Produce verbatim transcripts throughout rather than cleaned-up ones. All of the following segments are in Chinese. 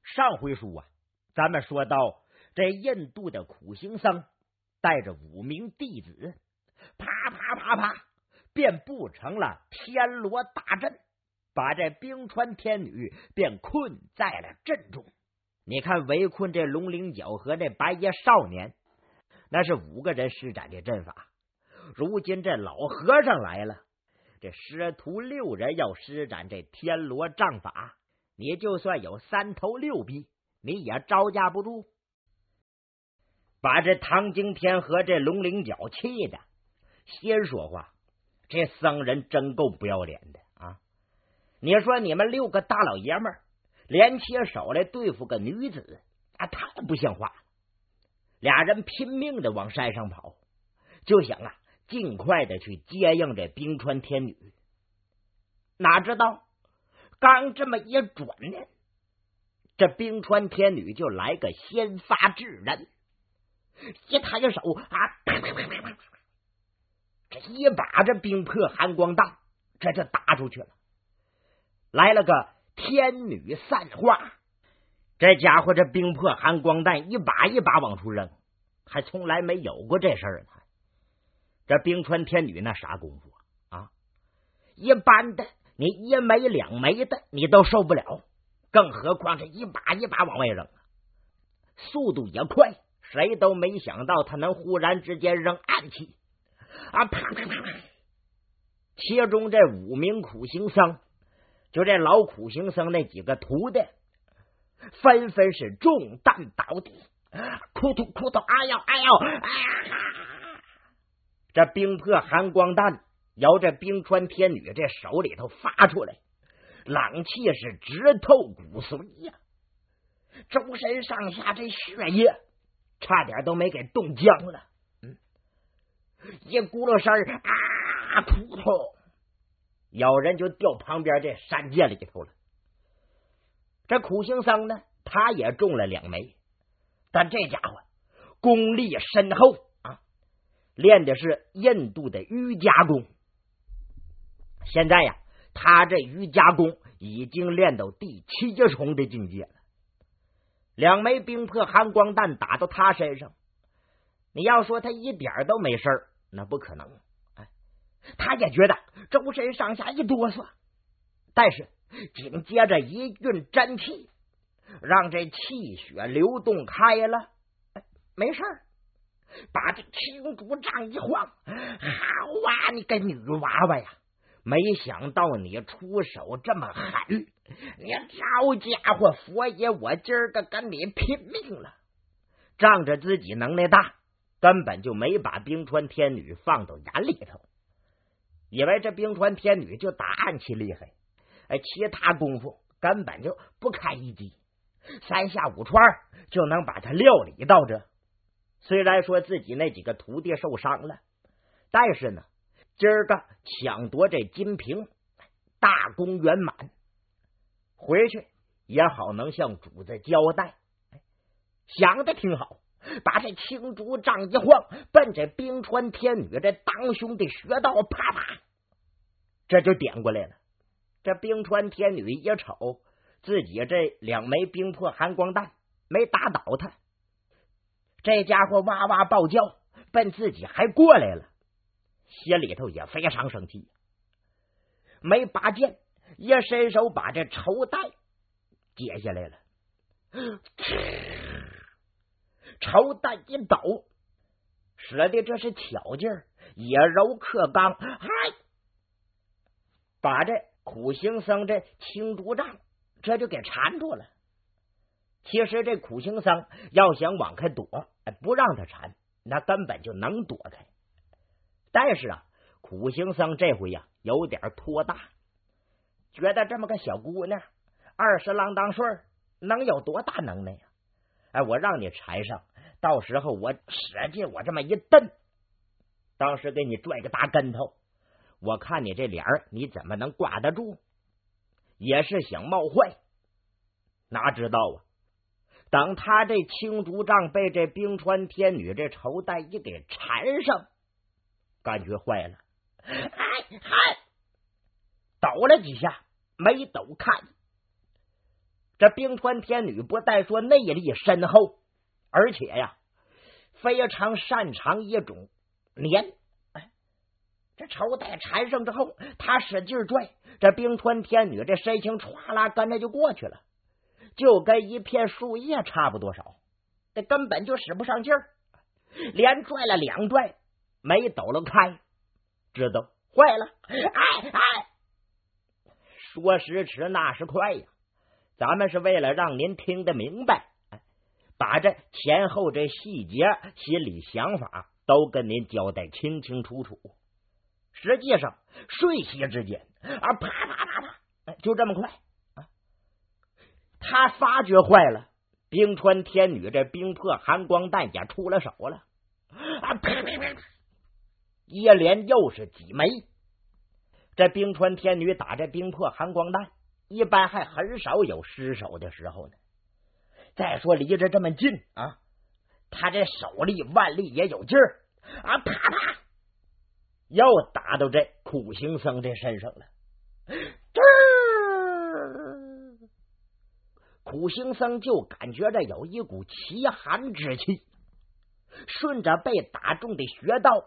上回书啊，咱们说到这印度的苦行僧带着五名弟子，啪啪啪啪，便布成了天罗大阵，把这冰川天女便困在了阵中。你看围困这龙灵角和这白衣少年，那是五个人施展这阵法。如今这老和尚来了，这师徒六人要施展这天罗杖法，你就算有三头六臂，你也招架不住。把这唐惊天和这龙灵角气的先说话，这僧人真够不要脸的啊！你说你们六个大老爷们儿联起手来对付个女子啊，太不像话了。俩人拼命的往山上跑，就想啊尽快的去接应这冰川天女。哪知道刚这么一转呢，这冰川天女就来个先发制人，一抬手啊，这一把这冰魄寒光弹这就打出去了，来了个天女散花。这家伙这冰魄寒光弹一把一把往出扔，还从来没有过这事儿呢。这冰川天女那啥功夫啊，一般的你一枚两枚的你都受不了，更何况这一把一把往外扔，速度也快，谁都没想到他能忽然之间扔暗器啊！啪啪啪！其中这五名苦行僧，就这老苦行僧那几个徒弟，纷纷是中弹倒地，哭突哭突，哎呦哎呦哎呀！这冰魄寒光弹由这冰川天女这手里头发出来，冷气是直透骨髓呀，周身上下这血液差点都没给冻僵了。嗯，一咕噜声啊，扑通，有人就掉旁边这山涧里头了。这苦行僧呢，他也中了两枚，但这家伙功力深厚啊，练的是印度的瑜伽功。现在呀，他这瑜伽功已经练到第七重的境界了。两枚冰魄寒光弹打到他身上，你要说他一点都没事儿，那不可能。哎，他也觉得周身上下一哆嗦，但是紧接着一运真气，让这气血流动开了，哎，没事儿。把这青竹杖一晃，好啊，你个女娃娃呀！没想到你出手这么狠，你好家伙，佛爷我今儿个跟你拼命了！仗着自己能耐大，根本就没把冰川天女放到眼里头，以为这冰川天女就打暗器厉害，哎，其他功夫根本就不堪一击，三下五除二就能把他料理到这。虽然说自己那几个徒弟受伤了，但是呢，今儿个抢夺这金瓶，大功圆满，回去也好能向主子交代。想的挺好，把这青竹杖一晃，奔这冰川天女这当胸的穴道，啪啪，这就点过来了。这冰川天女一瞅自己这两枚冰魄寒光弹没打倒他，这家伙哇哇暴叫，奔自己还过来了，心里头也非常生气，没拔剑，一伸手把这绸带解下来了，绸带一抖，使的这是巧劲儿，也柔克刚，嗨，把这苦行僧这青竹杖这就给缠住了。其实这苦行僧要想往开躲，不让他缠，那根本就能躲开。但是啊，苦行僧这回呀、啊、有点托大，觉得这么个小姑娘二十郎当岁能有多大能耐呀？哎，我让你缠上，到时候我使劲我这么一蹬，当时给你拽个大跟头，我看你这脸儿你怎么能挂得住？也是想冒坏，哪知道啊，等他这青竹杖被这冰川天女这绸带一给缠上，感觉坏了，哎嗨，抖了几下没抖看， 这兵川天女不但说内力深厚，而且呀非常擅长一种粘。哎，这绸带缠上之后，他使劲拽，这兵川天女这身形唰啦跟着就过去了，就跟一片树叶差不多少，这根本就使不上劲儿，连拽了两拽没抖了开，知道坏了。哎哎，说时迟那时快呀，咱们是为了让您听得明白，把这前后这细节心理想法都跟您交代清清楚楚。实际上瞬息之间啊，啪啪啪啪，就这么快啊！他发觉坏了，冰川天女这冰魄寒光弹也出了手了啊！啪啪啪，一连又是几枚。这冰川天女打这冰魄寒光弹，一般还很少有失手的时候呢。再说离着这么近啊，他这手力腕力也有劲儿啊！啪啪，又打到这苦行僧这身上了。这苦行僧就感觉着有一股奇寒之气，顺着被打中的穴道，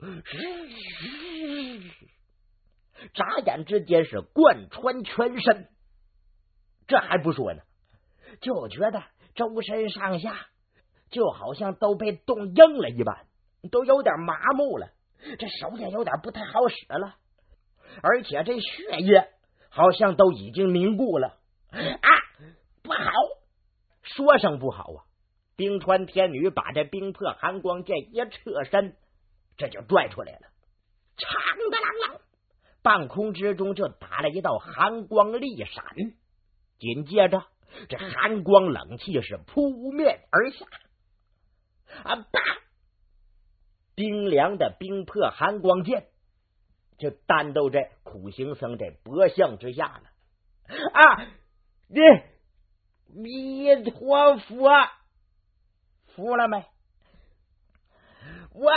眨眼之间是贯穿全身。这还不说呢，就觉得周身上下就好像都被冻硬了一般，都有点麻木了，这手也有点不太好使了，而且这血液好像都已经凝固了啊！不好，说声不好啊！冰川天女把这冰魄寒光剑一侧身，这就拽出来了，长的啷啷，半空之中就打了一道寒光力闪，紧接着这寒光冷气是扑面而下啊！啪！冰凉的冰魄寒光剑就弹到这苦行僧这脖项之下了啊！你弥陀佛，服了没？我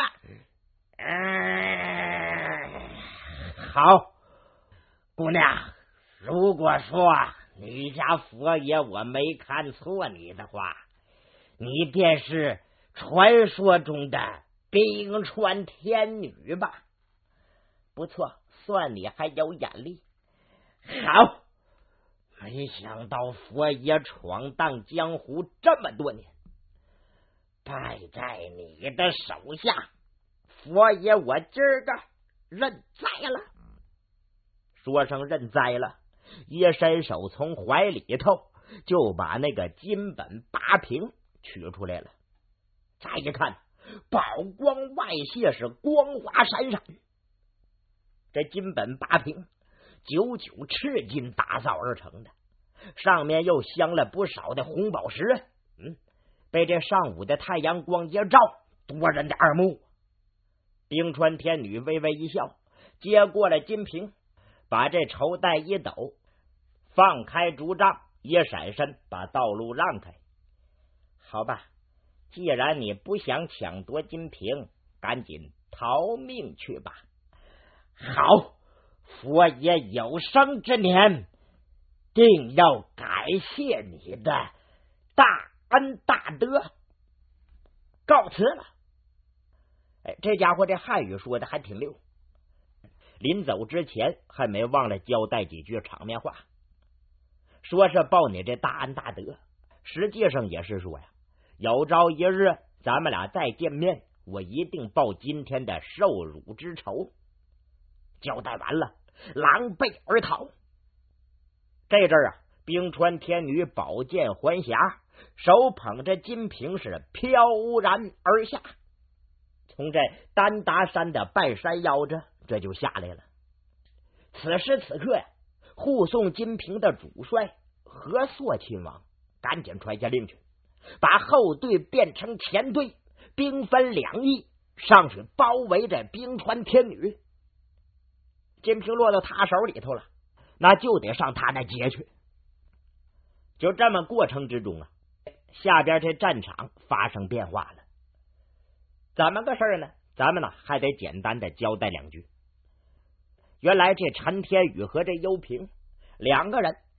嗯，好姑娘，如果说你家佛爷我没看错你的话，你便是传说中的冰川天女吧？不错，算你还有眼力。好，没想到佛爷闯荡江湖这么多年，败在你的手下，佛爷我今儿个认栽了。说声认栽了，一伸手从怀里头就把那个金本八瓶取出来了。再一看，宝光外泄，是光华闪闪。这金本八瓶九九赤金打造而成的，上面又镶了不少的红宝石。嗯，被这上午的太阳光一照，夺人的耳目。冰川天女微微一笑，接过了金瓶，把这绸带一抖，放开竹杖，一闪身把道路让开。好吧，既然你不想抢夺金瓶，赶紧逃命去吧。好，佛爷有生之年定要感谢你的大恩大德，告辞了。哎，这家伙这汉语说的还挺溜，临走之前还没忘了交代几句场面话，说是报你这大恩大德，实际上也是说呀，有朝一日咱们俩再见面，我一定报今天的受辱之仇。交代完了，狼狈而逃。这阵儿啊，冰川天女宝剑还匣，手捧着金瓶是飘然而下，从这丹达山的半山腰着这就下来了。此时此刻呀，护送金瓶的主帅和硕亲王赶紧传下令去，把后队变成前队，兵分两翼，上去包围着冰川天女。金瓶落到他手里头了，那就得上他那接去。就这么过程之中啊，下边这战场发生变化了。怎么个事儿呢？咱们呢还得简单的交代两句。原来这陈天宇和这幽平两个人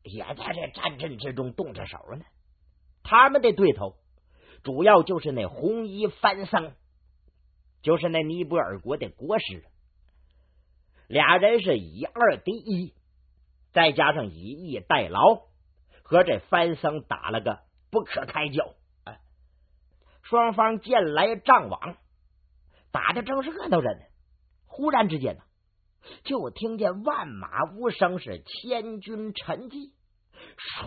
也在这战阵之中动着手呢。他们的对头主要就是那红衣番僧，就是那尼泊尔国的国师。俩人是以二敌一，再加上以逸待劳，和这番僧打了个不可开交。哎，双方剑来仗往，打的正是热闹着呢。忽然之间呢，就听见万马无声，是千军沉寂，唰，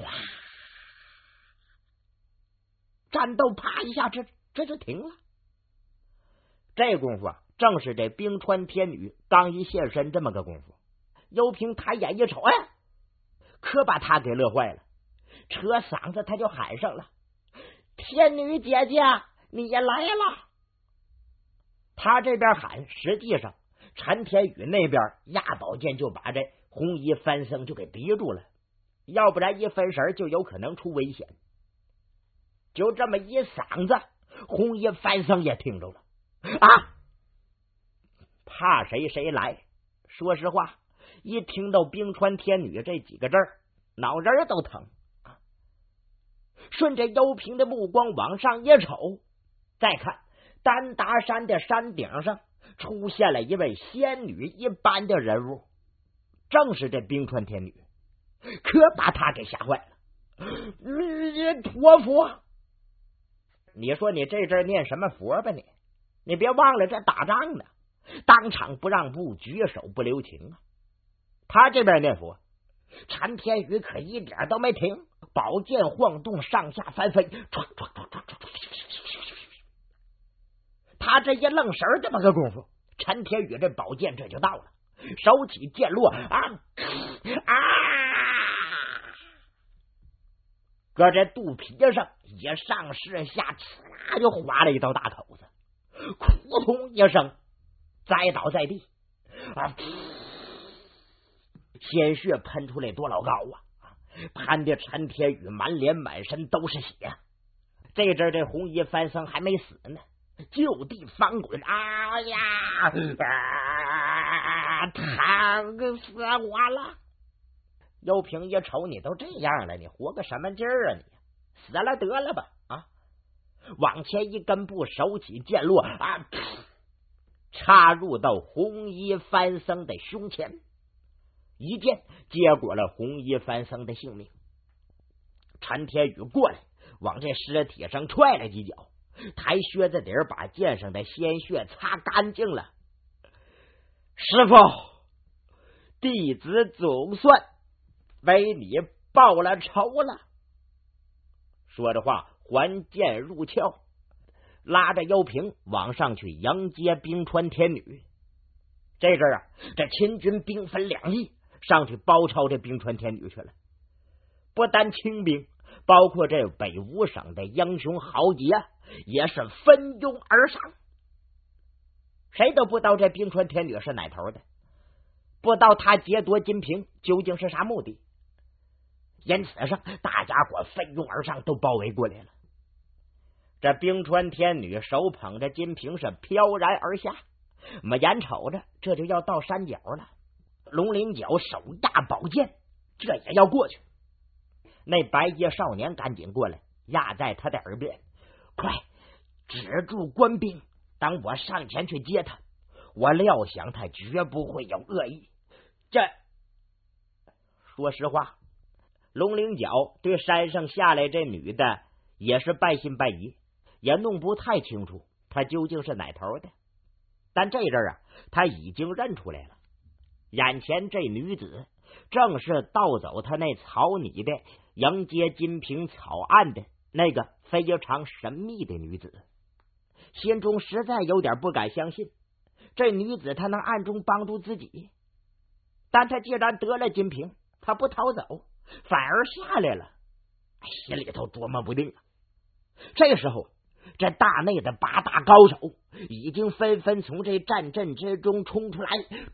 战斗啪一下，这这就停了。这功夫啊，正是这冰川天女刚一现身这么个功夫。幽平抬眼一瞅，哎，可把他给乐坏了，扯嗓子他就喊上了：“天女姐姐，你也来了！”他这边喊，实际上陈天宇那边压宝剑就把这红衣番僧就给逼住了，要不然一分神就有可能出危险。就这么一嗓子，红衣番僧也听着了啊！怕谁谁来。说实话，一听到冰川天女这几个字儿，脑仁都疼。顺着幽平的目光往上一瞅，再看丹达山的山顶上出现了一位仙女一般的人物，正是这冰川天女，可把他给吓坏了。弥陀佛！你说你这阵念什么佛吧你？你别忘了这打仗呢，当场不让步，举手不留情啊！他这边念佛，陈天宇可一点都没停，宝剑晃动，上下翻飞，唰唰唰唰唰。他这一愣神这么个功夫，陈天宇这宝剑这就到了，手起剑落啊啊！搁这肚皮上以上是下，呲啦就划了一道大口子，扑通一声栽倒在地啊！鲜血喷出来多老高啊！喷的陈天宇满脸满身都是血。这阵这红衣番僧还没死呢，就地翻滚，啊呀啊！疼死我了！幽平一瞅，你都这样了，你活个什么劲儿啊你？死了得了吧啊！往前一根步，手起剑落啊，插入到红衣番僧的胸前，一剑结果了红衣番僧的性命。陈天宇过来，往这尸体上踹了几脚，抬靴子底儿把剑上的鲜血擦干净了。师傅，弟子总算为你报了仇了。说着话，还剑入鞘，拉着幽平往上去迎接冰川天女。这阵啊，这秦军兵分两翼，上去包抄这冰川天女去了。不单清兵，包括这北吴省的英雄豪杰也是蜂拥而上。谁都不知道这冰川天女是哪头的，不知道他劫夺金瓶究竟是啥目的，因此上大家伙蜂拥而上，都包围过来了。这冰川天女手捧着金瓶是飘然而下，我们眼瞅着这就要到山脚了。龙鳞角手压宝剑，这也要过去。那白衣少年赶紧过来，压在他的耳边：“快止住官兵，等我上前去接他。我料想他绝不会有恶意。”这说实话，龙鳞角对山上下来这女的也是半信半疑，也弄不太清楚她究竟是哪头的。但这阵啊，他已经认出来了，眼前这女子正是盗走他那草拟的迎接金瓶草案的那个非常神秘的女子。心中实在有点不敢相信，这女子她能暗中帮助自己，但她既然得了金瓶，她不逃走，反而下来了，心里头琢磨不定啊。这时候，这大内的八大高手已经纷纷从这战阵之中冲出来，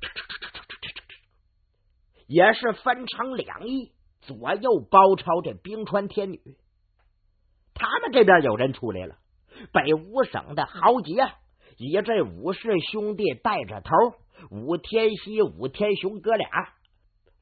也是分成两翼，左右包抄这冰川天女。他们这边有人出来了，北吴省的豪杰以这武氏兄弟带着头，武天锡、武天雄哥俩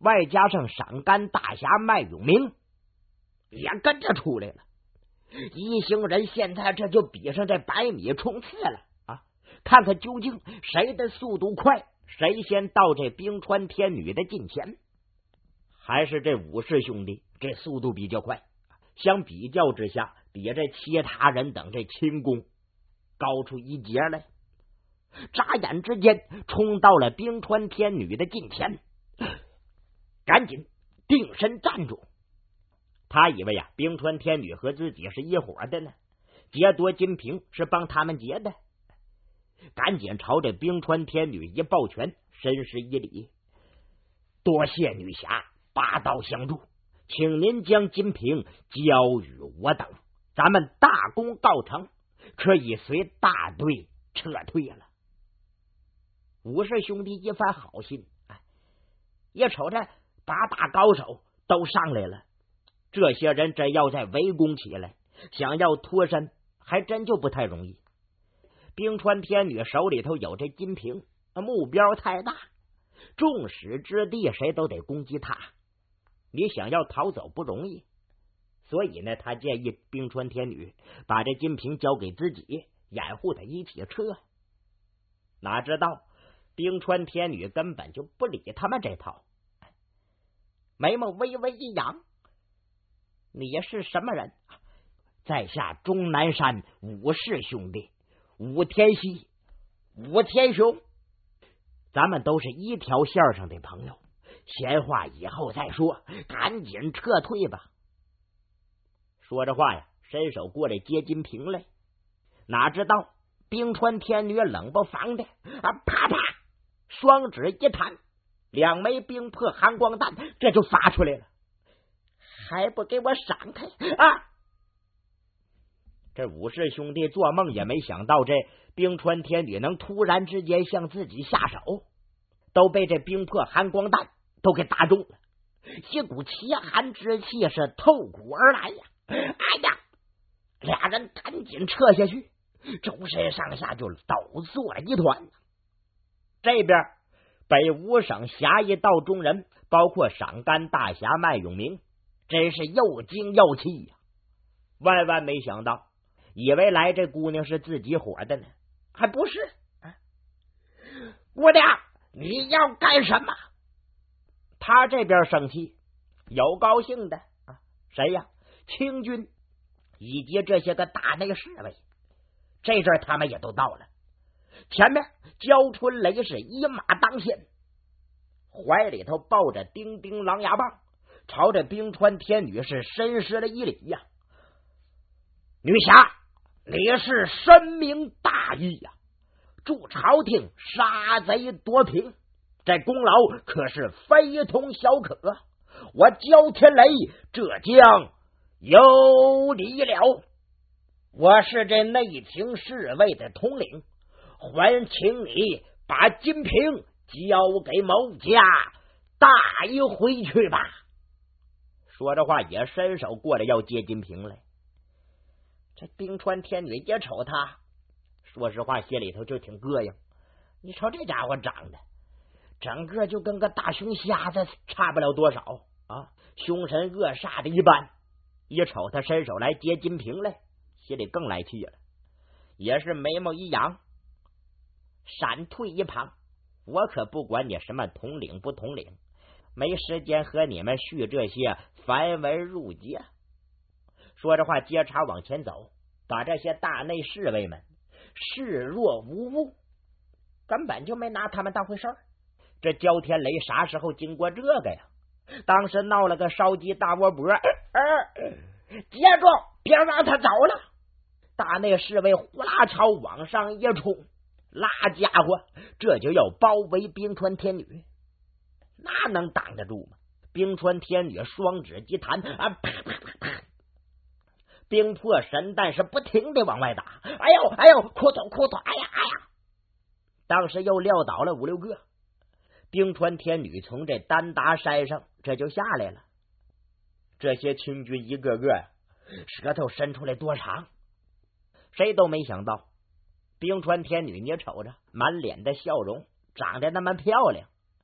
外加上赏干大侠麦永明也跟着出来了。一行人现在这就比上这百米冲刺了啊！看看究竟谁的速度快，谁先到这冰川天女的近前。还是这武士兄弟这速度比较快，相比较之下，比这其他人等这轻功高出一截来。眨眼之间冲到了冰川天女的近前，赶紧定身站住。他以为呀、啊，冰川天女和自己是一伙的呢，劫夺金瓶是帮他们劫的。赶紧朝着冰川天女一抱拳，深施一礼：“多谢女侠拔刀相助，请您将金瓶交与我等，咱们大功告成，可以随大队撤退了。”武士兄弟一番好心，哎，一瞅这八大高手都上来了，这些人真要再围攻起来，想要脱身还真就不太容易。冰川天女手里头有这金瓶，目标太大，众矢之的谁都得攻击他，你想要逃走不容易。所以呢，他建议冰川天女把这金瓶交给自己，掩护他一起撤。哪知道冰川天女根本就不理他们这套，眉毛微微一扬：“你是什么人？”“在下终南山武士兄弟武天锡，武天雄，咱们都是一条线上的朋友，闲话以后再说，赶紧撤退吧。”说着话呀，伸手过来接金瓶来。哪知道冰川天女冷不防的啊，啪啪，双指一弹，两枚冰魄寒光弹这就发出来了。还不给我闪开啊！这武士兄弟做梦也没想到，这冰川天女能突然之间向自己下手，都被这冰魄寒光弹都给打中了，一股奇寒之气是透骨而来呀！哎呀，俩人赶紧撤下去，周身上下就抖作一团。这边北五省侠义道中人，包括赏干大侠麦永明，真是又惊又气呀！万万没想到，以为来这姑娘是自己伙的呢，还不是。姑娘，你要干什么？他这边生气，有高兴的啊，谁呀？清军以及这些个大内侍卫，这阵他们也都到了。前面焦春雷是一马当先，怀里头抱着叮叮狼牙棒，朝着冰川天女是深施了一礼呀。女侠，你是深明大义呀，助朝廷杀贼夺嫔，这功劳可是非同小可。我焦天雷这将有礼了。我是这内廷侍卫的统领，还请你把金瓶交给某家带回去吧。说着话也伸手过来要接金瓶来。这冰川天女也瞅他，说实话心里头就挺膈应。你瞅这家伙长得整个就跟个大熊瞎子差不了多少啊，凶神恶煞的一般。一瞅他伸手来接金瓶来，心里更来气了，也是眉毛一扬，闪退一旁。我可不管你什么统领不统领，没时间和你们叙这些繁文缛节。说着话接茬往前走，把这些大内侍卫们视若无物，根本就没拿他们当回事儿。这焦天雷啥时候经过这个呀？当时闹了个烧鸡大窝脖，呃，接住，别让他走了。大内侍卫呼啦朝往上一冲，拉家伙这就要包围冰川天女，那能挡得住吗？冰川天女双指一弹啊，啪啪啪啪，冰魄神弹是不停的往外打。哎呦哎呦，哭走哭走，哎呀哎呀！当时又撂倒了五六个。冰川天女从这丹达山上这就下来了，这些清军一个个呀，舌头伸出来多长，谁都没想到冰川天女你瞅着满脸的笑容，长得那么漂亮，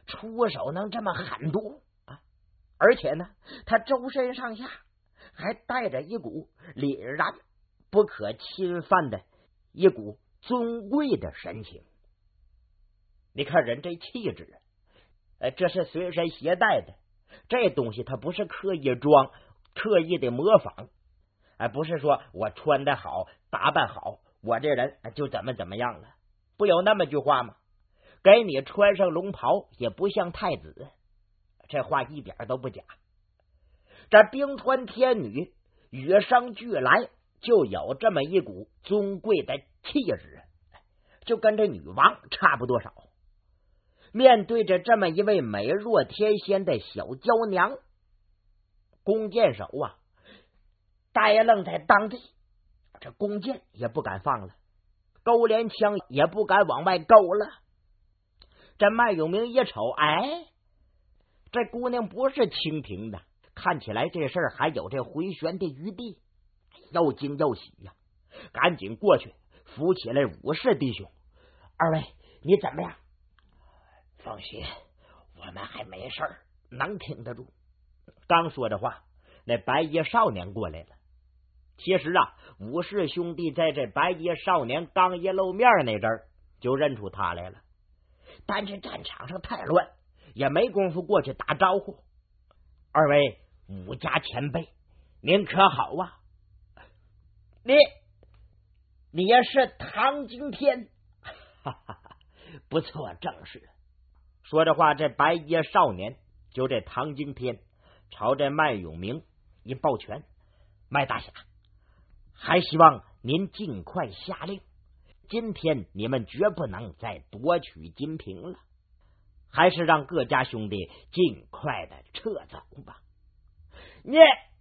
出手能这么狠毒啊！而且呢，他周身上下还带着一股凛然不可侵犯的一股尊贵的神情。你看人这气质，呃，这是随身携带的，这东西它不是刻意装、刻意的模仿，哎，不是说我穿的好、打扮好，我这人就怎么怎么样了，不有那么句话吗？给你穿上龙袍也不像太子，这话一点都不假。这冰川天女与生俱来就有这么一股尊贵的气质，就跟这女王差不多少。面对着这么一位美若天仙的小娇娘，弓箭手啊呆愣在当地，这弓箭也不敢放了，钩镰枪也不敢往外勾了。这麦永明一瞅，哎，这姑娘不是清平的，看起来这事儿还有这回旋的余地，又惊又喜呀、啊，赶紧过去扶起来武士弟兄，二位你怎么样？放心，我们还没事儿，能挺得住。刚说这话，那白衣少年过来了。其实啊，武士兄弟在这白衣少年刚一露面那阵儿就认出他来了，但这战场上太乱，也没工夫过去打招呼。二位武家前辈，您可好啊？你你也是唐惊天，哈哈哈，不错，正是。说这话，这白衣少年就这唐惊天朝这麦永明一抱拳，麦大侠，还希望您尽快下令，今天你们绝不能再夺取金瓶了，还是让各家兄弟尽快的撤走吧。你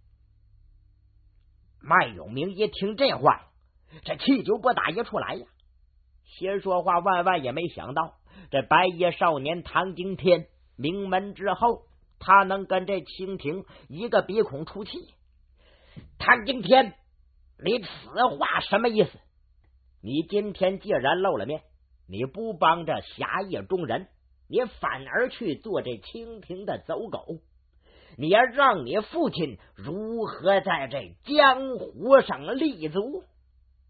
麦永明一听这话，这气就不打一处来呀。先说话，万万也没想到，这白衣少年唐惊天名门之后，他能跟这清廷一个鼻孔出气。唐惊天，你此话什么意思？你今天既然露了面，你不帮着侠义中人，你反而去做这清廷的走狗，你要让你父亲如何在这江湖上立足？